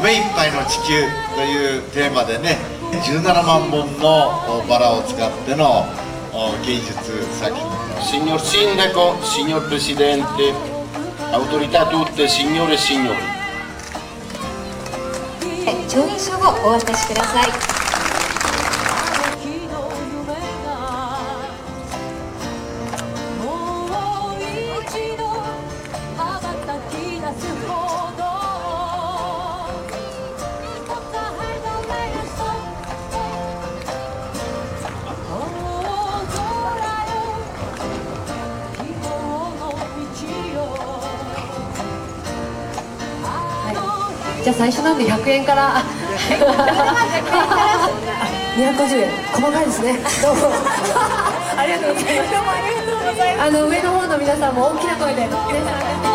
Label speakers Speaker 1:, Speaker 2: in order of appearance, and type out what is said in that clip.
Speaker 1: 目いっぱいの地球というテーマでね、17万本のバラを使っての芸術作品。
Speaker 2: Signor Sindaco, Signor Presidente, autorità tutte, signore e signori。
Speaker 3: 調印書をお渡しください。じゃあ最初なんで100円から。250円、細かいですね。どうもありがとうございます。上の方の皆さんも大きな声で。